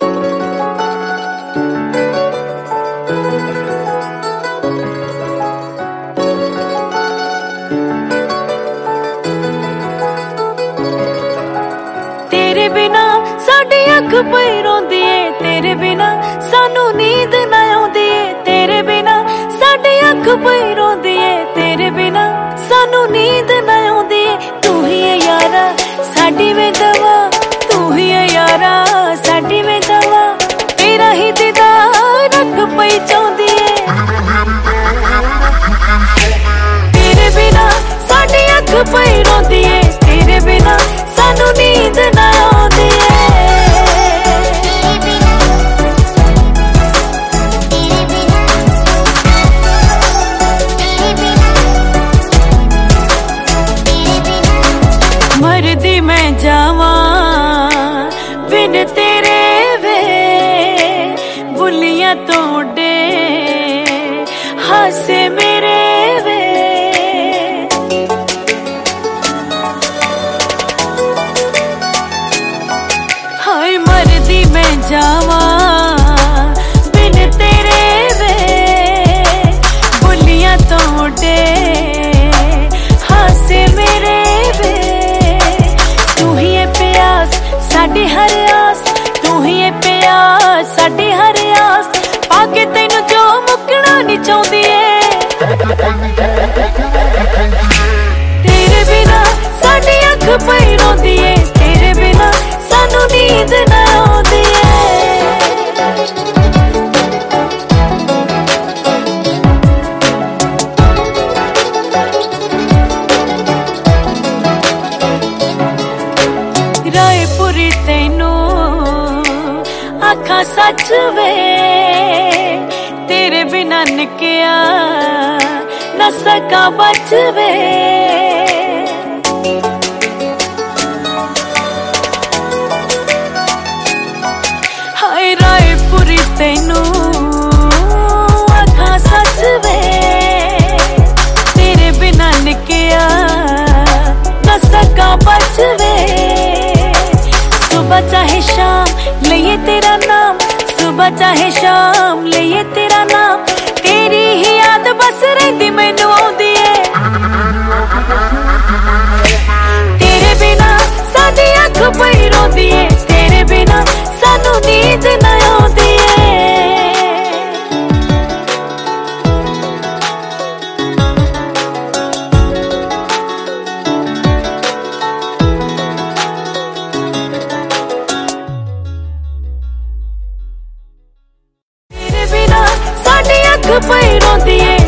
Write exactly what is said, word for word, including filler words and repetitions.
तेरे बिना साडी अख पई रोंदी ए, तेरे बिना सानू नींद ना आउंदी ए, तेरे बिना साडी अख पई रोंदी ए, तेरे बिना सानू नींद ना आउंदी ए। तू ही है यारा साडी वे दवा, तू ही है यारा साडी वे दवा, तेरा ही दीदार अख पई चाहुंदी ए। तेरे बिना साडी अख पई रोंदी ए, तेरे बिना सानू नींद ना आउंदी ए। मरदी मैं जावां बिन तेरे वे, बुलियां तोड़े हासे मेरे वे। हाय मरदी मैं जावां बिन तेरे वे, बुलियां तोड़े हासे मेरे वे। तू ही है प्यास साडी हर आस, तू ही है प्यास साडी हर आस, पाके तैनू जो मुकना नहीं चाहुंदी ए। तेरे बिना साडी अख पई रोंदी ए, तेरे बिना सानू नींद ना आउंदी ए। रायपुरी तैनू आखा सच वे, तेरे बिना निकिया न सका बच वे। हाय रायपुरी तैनू आखा सच वे, तेरे बिना निकिया न सका बच वे। सुबह चाहे शाम लिए तेरा नाम, सुबह चाहे शाम लिए तेरा नाम, तेरी ही याद बस रहिंदी मैनू आउंदी ए। तेरे बिना साडी अख पई रोंदी ए, तेरे बिना सानू नींद ना आउंदी ए। तेरे बिना साडी अख पई रोंदी ए,